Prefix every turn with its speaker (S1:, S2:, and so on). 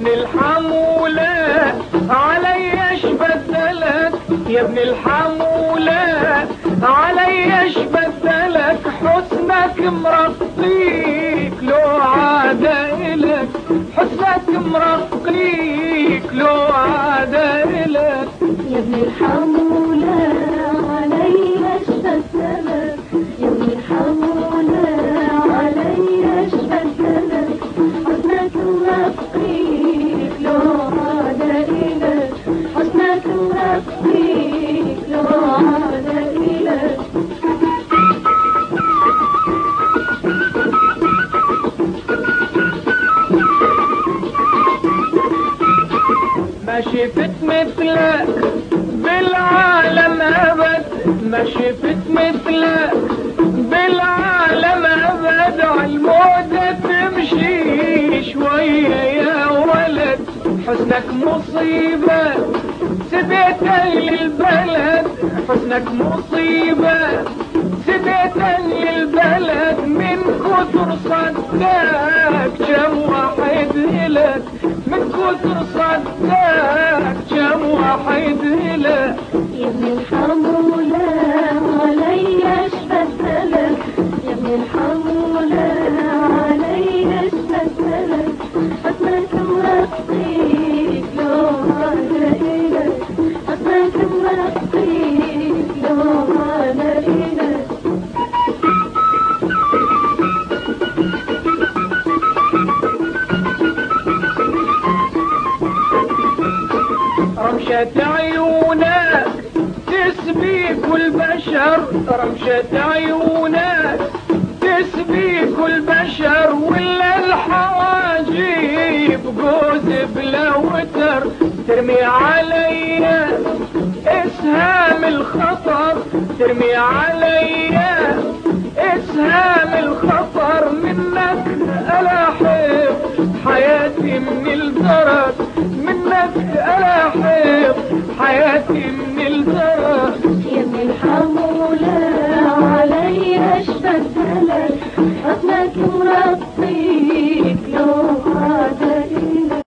S1: ابن الحمولة عليش بدلك، يا ابن الحمولة عليش بدلك، حسنك مرقيك لو عاد إلك، حسنك مرقيك لو عاد إلك.
S2: يا ابن الحمولة عليش بدلك، يا ابن الحمولة عليش بدلك، حسنك مرقيك لو عاد إلك، حسنك مرقيك لو عاد إلك.
S1: ما شفت مثلك بالعالم أبد، ما شفت مثلك بالعالم أبد، عالموت تمشي شوية يا ولد، حسنك مصيبة سبيت أهل البلد، حسنك مصيبة سبيت أهل البلد، من كتر صداك كم واحد هلك، من كتر صداك كم واحد هلك.
S2: يا ابن الحمولة عليش بدلك، يا ابن الحمولة عليش بدلك، حسنك مرقيك لو عاد إلك، حسنك مرقيك لو عاد إلك.
S1: رمشة عيونك تسبي كل بشر، رمشة عيونك تسبي كل بشر، ولا الحواجب جوز بلا وتر، ترمي علي اسهام الخطر، ترمي علي اسهام الخطر، منك الاحب حياتي من الدرك، منك الاحب حياتي من